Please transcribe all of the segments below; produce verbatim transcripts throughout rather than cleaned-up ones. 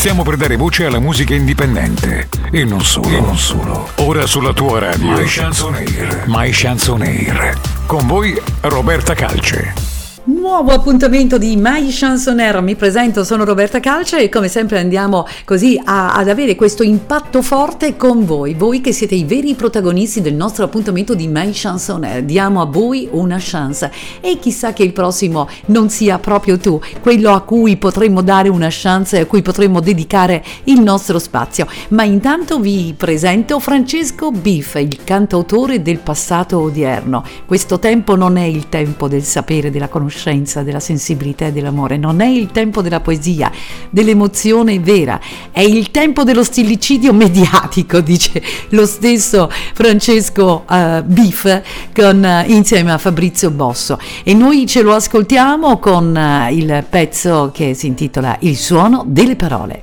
Stiamo per dare voce alla musica indipendente e non solo, e non solo. Ora sulla tua radio My Chansonaire, My Chansonaire. Con voi Roberta Calce. Nuovo appuntamento di My Chansonaire, mi presento, sono Roberta Calce e come sempre andiamo così a, ad avere questo impatto forte con voi, voi che siete i veri protagonisti del nostro appuntamento di My Chansonaire. Diamo a voi una chance e chissà che il prossimo non sia proprio tu, quello a cui potremmo dare una chance e a cui potremmo dedicare il nostro spazio. Ma intanto vi presento Francesco Biff, il cantautore del passato odierno. Questo tempo non è il tempo del sapere, della conoscenza, della sensibilità e dell'amore, non è il tempo della poesia, dell'emozione vera, è il tempo dello stillicidio mediatico, dice lo stesso Francesco uh, Biff con, uh, insieme a Fabrizio Bosso, e noi ce lo ascoltiamo con uh, il pezzo che si intitola Il suono delle parole.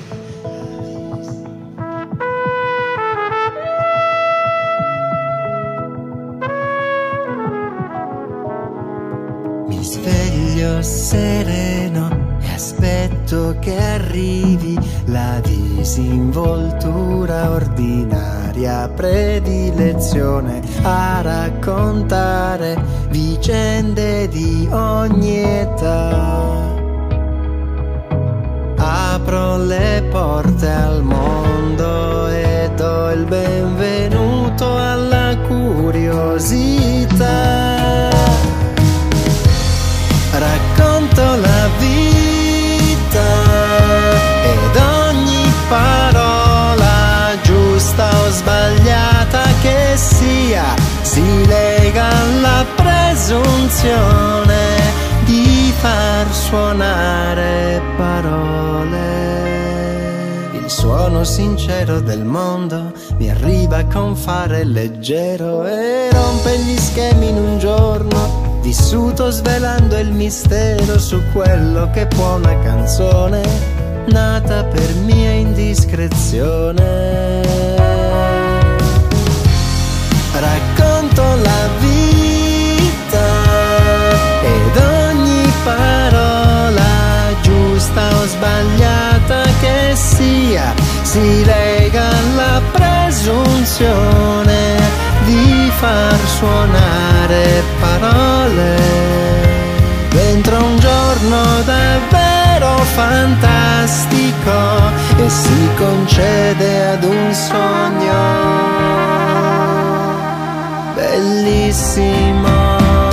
Mi sveglio sereno e aspetto che arrivi la disinvoltura ordinaria, predilezione a raccontare vicende di ogni età. Apro le porte al mondo e do il benvenuto alla curiosità. Racconto la vita ed ogni parola, giusta o sbagliata che sia, si lega alla presunzione di far suonare parole. Il suono sincero del mondo mi arriva con fare leggero e rompe gli schemi in un giorno, vissuto svelando il mistero su quello che può una canzone nata per mia indiscrezione. Racconto la vita ed ogni parola, giusta o sbagliata che sia, si lega alla presunzione di far suonare parole. Dentro un giorno davvero fantastico e si concede ad un sogno bellissimo.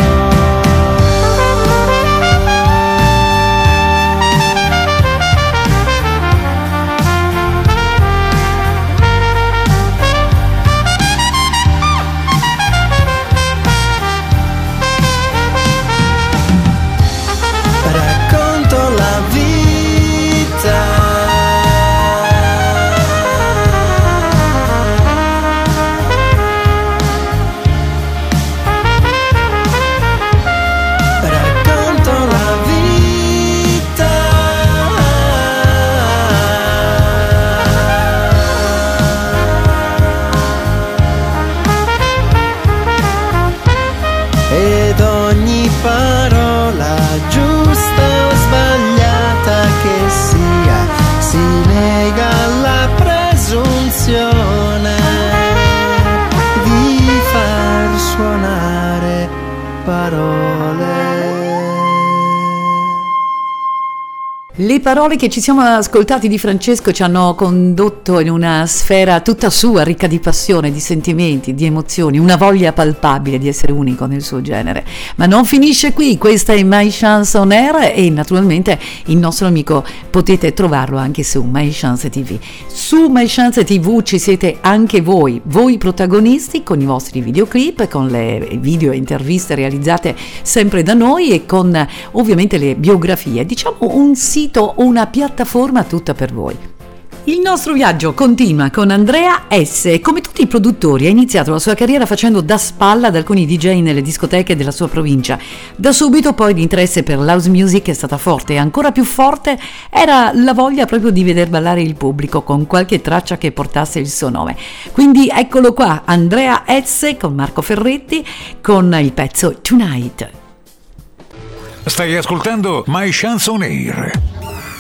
Le parole che ci siamo ascoltati di Francesco ci hanno condotto in una sfera tutta sua, ricca di passione, di sentimenti, di emozioni, una voglia palpabile di essere unico nel suo genere. Ma non finisce qui, questa è My Chansonaire e naturalmente il nostro amico potete trovarlo anche su My Chance ti vu. Su My Chance ti vu ci siete anche voi, voi protagonisti con i vostri videoclip, con le video e interviste realizzate sempre da noi e con ovviamente le biografie, diciamo un sito, una piattaforma tutta per voi. Il nostro viaggio continua con Andrea S. Come tutti i produttori ha iniziato la sua carriera facendo da spalla ad alcuni D J nelle discoteche della sua provincia. Da subito poi l'interesse per l'house music è stata forte e ancora più forte era la voglia proprio di veder ballare il pubblico con qualche traccia che portasse il suo nome. Quindi eccolo qua, Andrea S. con Marco Ferretti con il pezzo Tonight. Stai ascoltando My Chansonaire.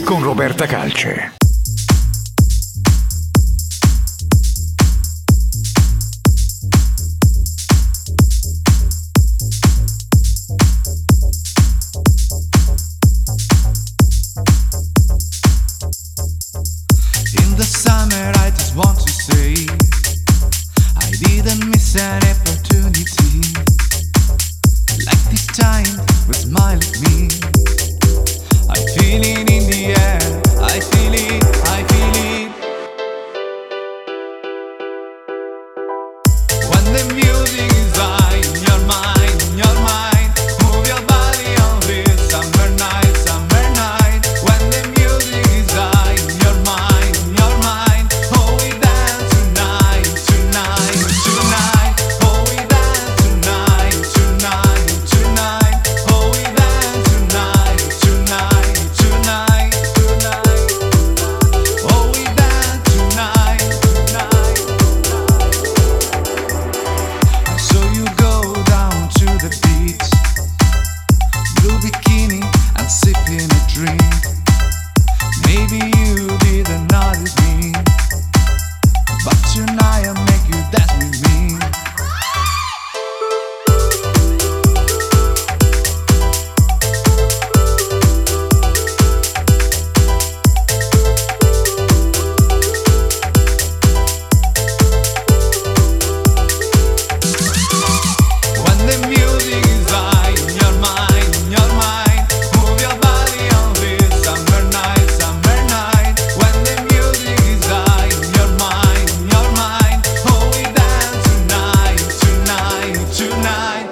con Roberta Calce. In the summer I just want to say I didn't miss an opportunity. Like this time with smile at me. I feel it in the air, I feel it, I feel it. When the music is high in your mind, in your mind, move your body on this summer night, summer night. When the music is high in your mind, in your mind, oh we dance tonight, tonight, tonight. Oh we dance tonight, tonight, tonight. Oh we dance tonight, tonight, tonight, tonight. Oh we dance tonight, tonight. So you go down to the beach, blue bikini and sipping a drink. Maybe you didn't notice me, but tonight I'll make you dance with me. When the music is high in your mind, in your mind, move your body on this summer night, summer night. When the music is high in your mind, in your mind, oh we dance tonight, tonight, tonight.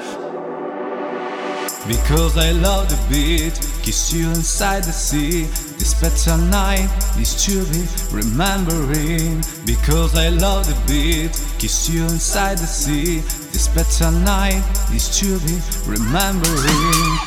Because I love the beat, kiss you inside the sea. This special night is to be remembering. Because I love the beat, kiss you inside the sea. This special night is to be remembering.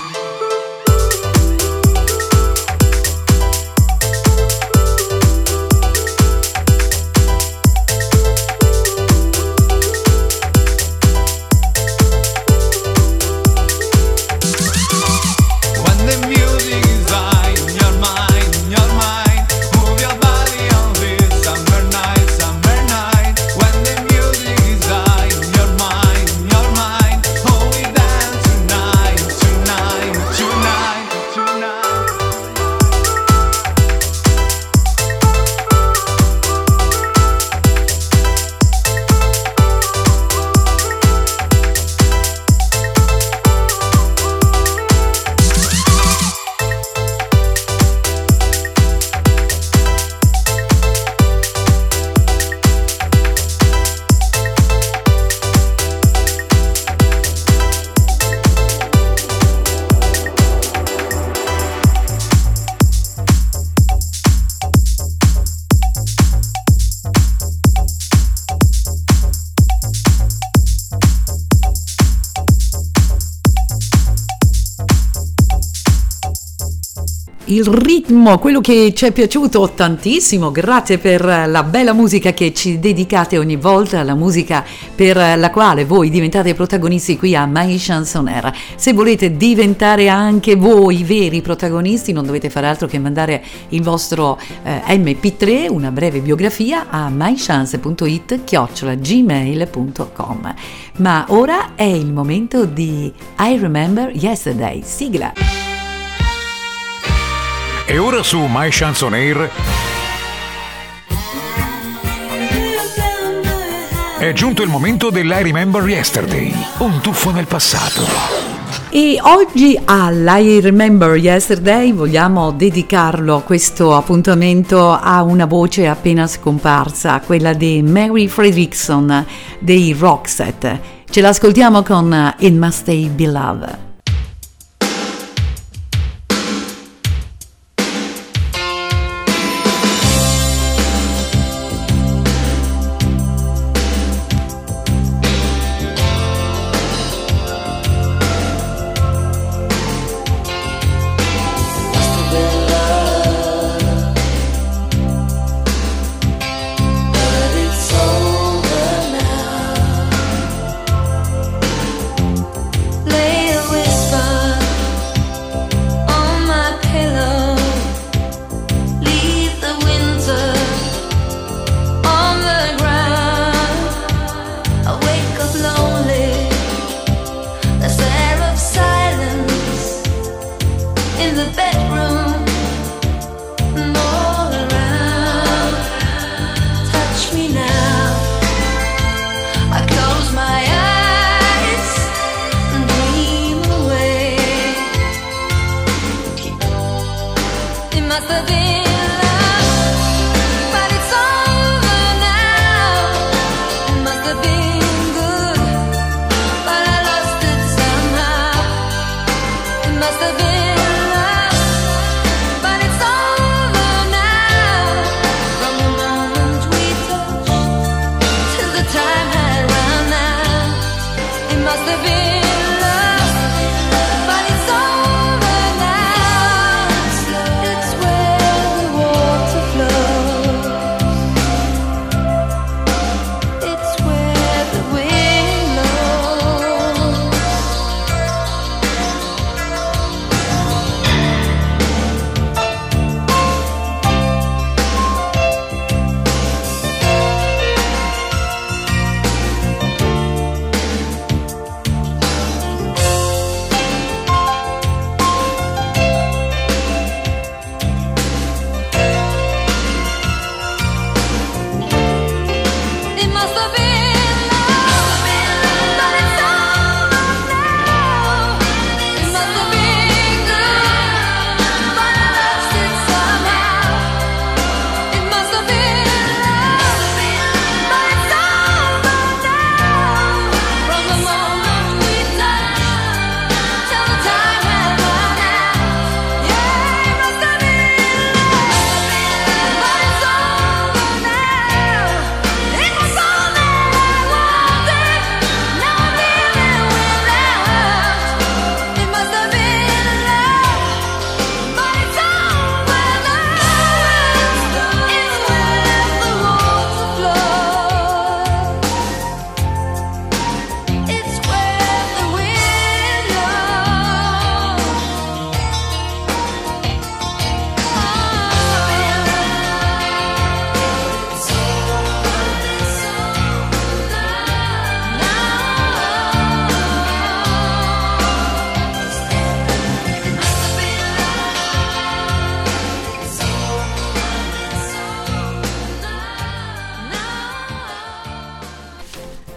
When the music is high in your mind, in your mind, move your body on this summer night, summer night. When the music is high in your mind, in your mind, oh we dance tonight, tonight, tonight, tonight. Il ritmo, quello che ci è piaciuto tantissimo, grazie per la bella musica che ci dedicate ogni volta, la musica per la quale voi diventate protagonisti qui a My Chansonaire. Se volete diventare anche voi veri protagonisti non dovete fare altro che mandare il vostro eh, emme pi tre, una breve biografia, a mychance punto it chiocciola gmail punto com. Ma ora è il momento di I Remember Yesterday, sigla. E ora su My Chansonaire è giunto il momento dell'I Remember Yesterday, un tuffo nel passato. E oggi all'I Remember Yesterday vogliamo dedicarlo, questo appuntamento, a una voce appena scomparsa, quella di Mary Fredriksson dei Roxette. Ce l'ascoltiamo con It Must Stay Be Love. Lay away.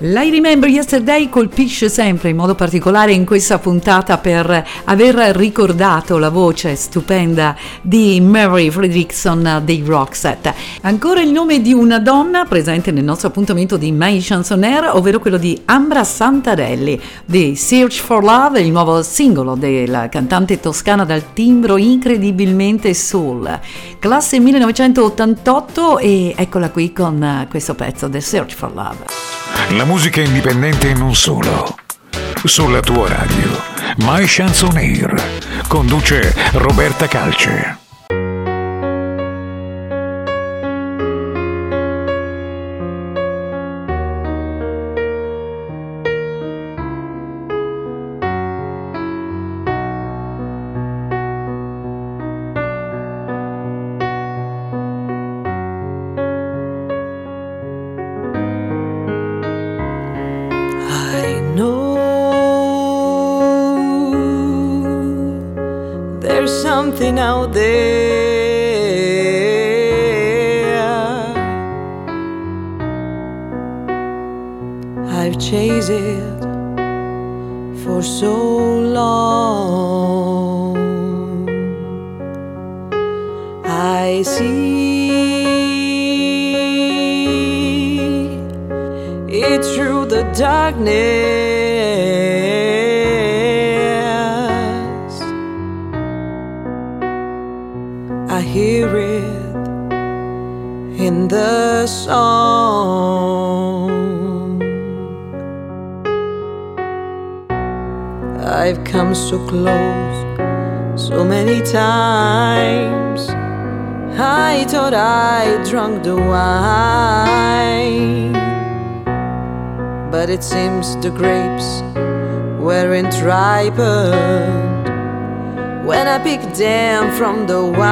I Remember Yesterday colpisce sempre in modo particolare in questa puntata per aver ricordato la voce stupenda di Mary Fredriksson dei Roxette. Ancora il nome di una donna presente nel nostro appuntamento di My Chansonaire, ovvero quello di Ambra Santarelli di Search for Love, il nuovo singolo della cantante toscana dal timbro incredibilmente soul. Classe millenovecentottantotto, e eccola qui con questo pezzo, The Search for Love. La musica indipendente e non solo. Sulla tua radio, My Chansonaire. Conduce Roberta Calce. Something out there I've chased it for so long. I see it through the darkness. I hear it in the song. I've come so close so many times. I thought I drank the wine, but it seems the grapes weren't ripened when I picked them from the wine.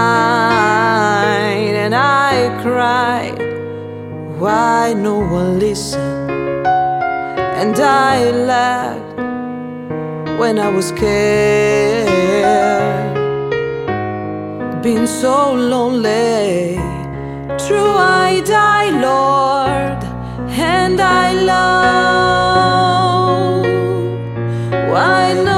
And I cried, why no one listened? And I laughed when I was scared. Been so lonely, true I die, Lord, and I love. Why no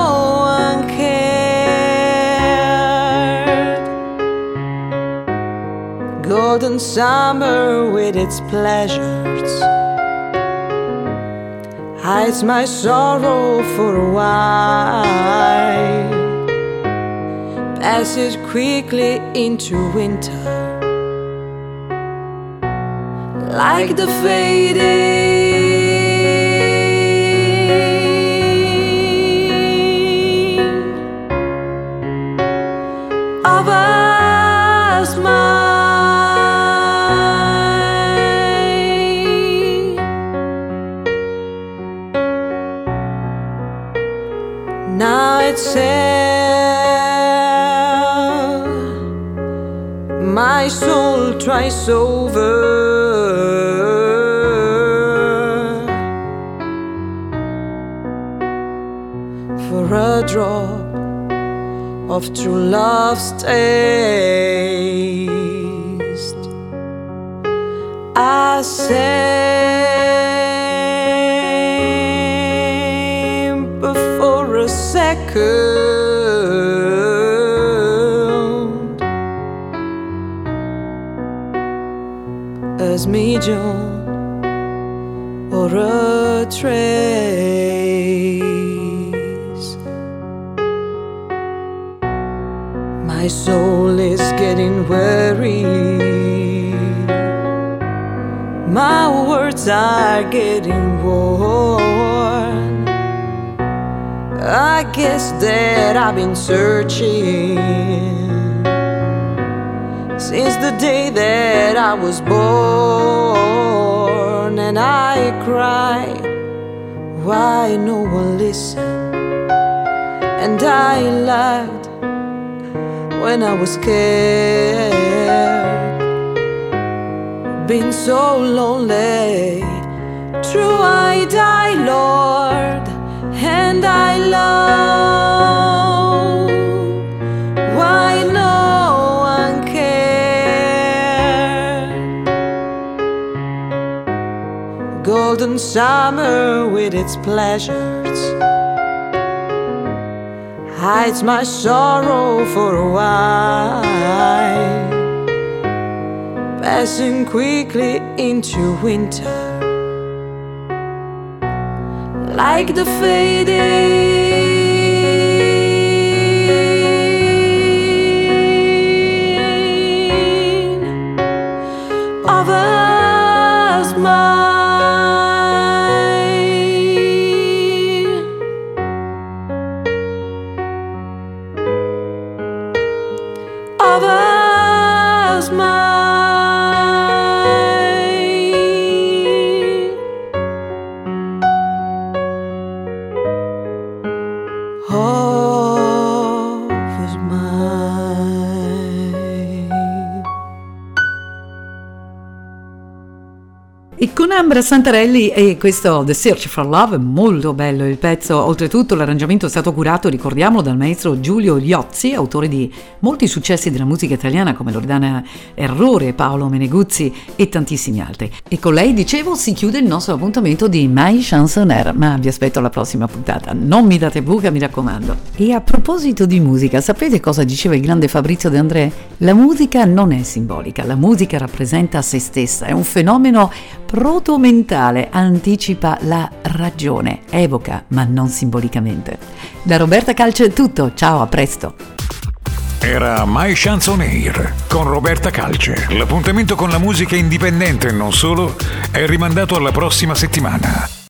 golden summer with its pleasures hides my sorrow for a while, passes quickly into winter like the fading of a smile. Now it's sad, my soul tries over for a drop of true love's taste. I simper for a second as medium or a trace. My soul is getting weary, my words are getting worn. I guess that I've been searching since the day that I was born. And I cried, why no one listened? And I laughed when I was scared. Been so lonely, true I die, Lord, and I love. Why no one cared? Go golden summer with its pleasures hides my sorrow for a while, passing quickly into winter like the fading of a smile, of a smile. Of a smile. E con Ambra Santarelli e questo The Search for Love, molto bello il pezzo. Oltretutto l'arrangiamento è stato curato, ricordiamolo, dal maestro Giulio Liozzi, autore di molti successi della musica italiana come Loredana Errore, Paolo Meneguzzi e tantissimi altri. E con lei, dicevo, si chiude il nostro appuntamento di My Chansonaire, ma vi aspetto alla prossima puntata, non mi date buca, mi raccomando. E a proposito di musica, sapete cosa diceva il grande Fabrizio De André? La musica non è simbolica, la musica rappresenta se stessa, è un fenomeno proto-mentale, anticipa la ragione, evoca ma non simbolicamente. Da Roberta Calcio è tutto, ciao, a presto. Era My Chansonaire con Roberta Calce. L'appuntamento con la musica indipendente e non solo è rimandato alla prossima settimana.